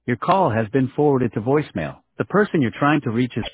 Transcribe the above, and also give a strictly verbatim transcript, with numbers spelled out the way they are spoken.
Your call has been forwarded to voicemail. The person you're trying to reach is